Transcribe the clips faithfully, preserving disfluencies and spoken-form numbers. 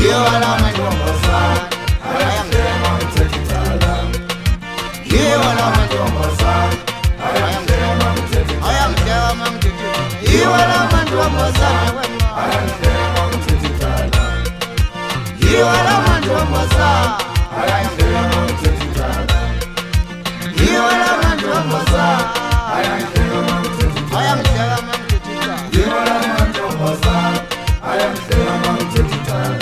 Yiwala mantombazane ayangena mthethithala Yiwala mantombazane ayangena mthethithala ayangena mthethithala Yiwala mantombazane ayangena mthethithala Yiwala mantombazane ayangena mthethithala Yiwala mantombazane ayangena mthethithala ayangena mthethithala Yiwala mantombazane ayangena mthethithala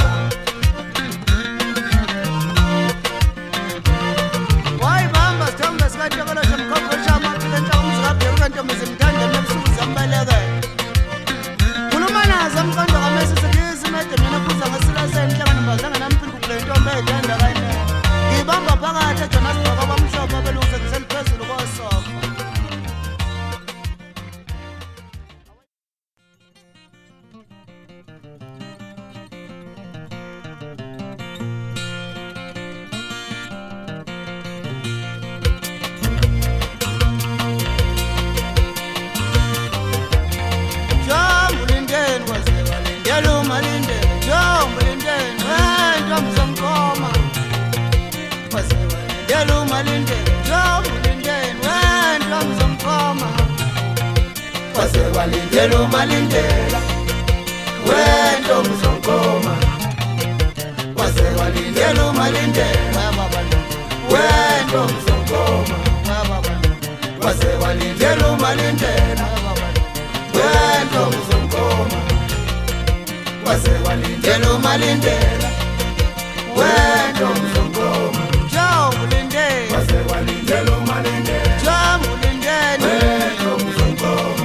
Walindelo malindela wento mzonkoma Wase walindelo malindela wento mzonkoma Wase walindelo malindela wento mzonkoma Wase walindelo malindela wento mzonkoma Jambu lindela Wase walindelo malindela Jambu lindela wento mzonkoma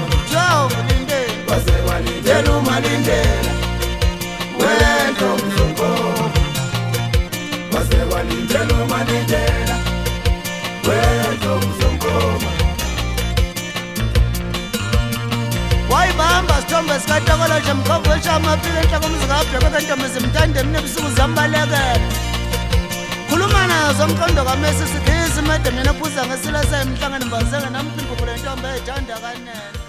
Walindelo malindela wento mzonkoma Wase walindelo malindela wento mzonkoma Wayibamba sithombe sikatakola nje mkhombo shamapile enhloko mzikabhe kwentombi zimtande mina ebusuku zambalekela Khuluma nazo umqondo kamesi sikhisi madam yena phuza ngesila semhlangano bazenge namphimbo kule ntombi ejanda kanene